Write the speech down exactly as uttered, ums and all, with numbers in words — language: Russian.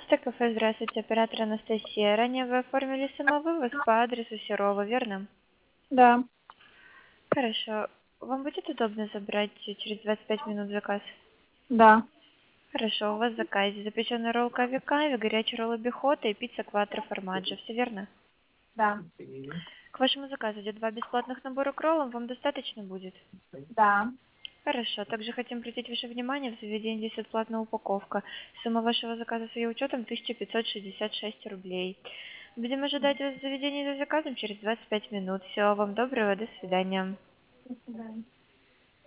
пятнадцать, кафе «Здравствуйте», оператор Анастасия. Ранее вы оформили самовывоз по адресу Серова, верно? Да, Хорошо. Вам будет удобно забрать через двадцать пять минут заказ? да, Хорошо, у вас в заказе запеченная роллка авикави, горячий ролл бихота и пицца кваттро формаджо. Все верно? да, К вашему заказу идет два бесплатных набора к роллам. Вам достаточно будет? да. Хорошо. Также хотим обратить ваше внимание, в заведении здесь платная упаковка. Сумма вашего заказа с ее учетом тысяча пятьсот шестьдесят шесть рублей. Будем ожидать вас в заведении за заказом через двадцать пять минут. Всего вам доброго, до свидания. До свидания.